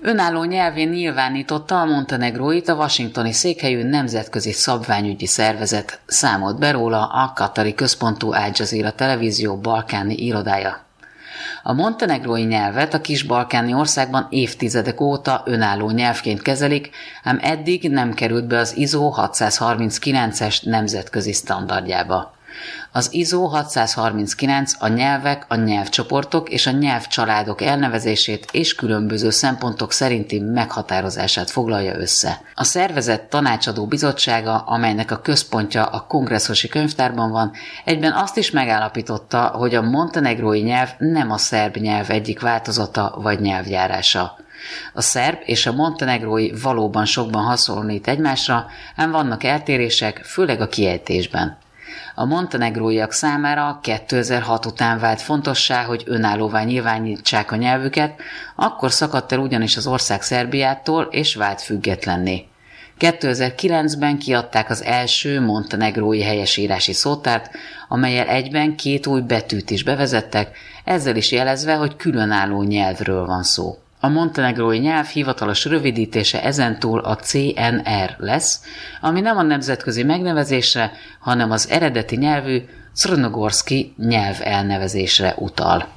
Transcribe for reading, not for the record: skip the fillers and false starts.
Önálló nyelvén nyilvánította a montenegróit a washingtoni székhelyű nemzetközi szabványügyi szervezet, számolt be róla a katari központú Al Jazeera televízió balkáni irodája. A montenegrói nyelvet a kis-balkáni országban évtizedek óta önálló nyelvként kezelik, ám eddig nem került be az ISO 639-es nemzetközi standardjába. Az ISO 639 a nyelvek, a nyelvcsoportok és a nyelvcsaládok elnevezését és különböző szempontok szerinti meghatározását foglalja össze. A szervezet tanácsadó bizottsága, amelynek a központja a kongresszusi könyvtárban van, egyben azt is megállapította, hogy a montenegrói nyelv nem a szerb nyelv egyik változata vagy nyelvjárása. A szerb és a montenegrói valóban sokban hasonlít egymásra, ám vannak eltérések, főleg a kiejtésben. A montenegróiak számára 2006 után vált fontossá, hogy önállóvá nyilvánítsák a nyelvüket, akkor szakadt el ugyanis az ország Szerbiától és vált függetlenné. 2009-ben kiadták az első montenegrói helyesírási szótárt, amellyel egyben 2 új betűt is bevezettek, ezzel is jelezve, hogy különálló nyelvről van szó. A montenegrói nyelv hivatalos rövidítése ezentúl a CNR lesz, ami nem a nemzetközi megnevezésre, hanem az eredeti nyelvű crnogorszki nyelv elnevezésre utal.